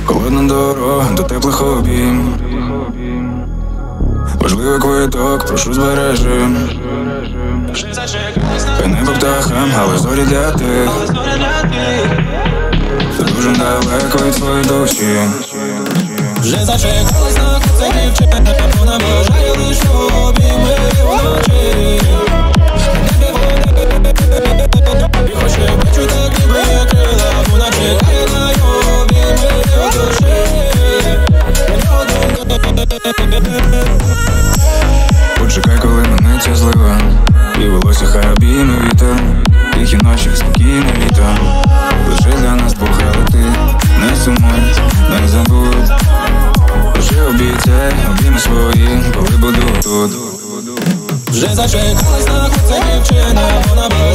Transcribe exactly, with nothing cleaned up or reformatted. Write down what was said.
Холодна дорога до теплих обійм. Важливий квиток, прошу збережи. Хай небо птахам, але зорі для тих, хто дуже далеко від твоєї душі. Вже зачекалась на це дівчина, вона бажає лиш обійми вночі. І хоче бачу так, ніби як крила, вона чекає на його обійми в душі. Почекай, коли минеться злива, і волосся хай обійме вітер. Тихі ночі, спокійне літо, лише для нас двох, але ти не сумуй, не забудь. Лише обіцяй, обійми свої, коли буду тут. Вже зачекалась на це дівчина, вона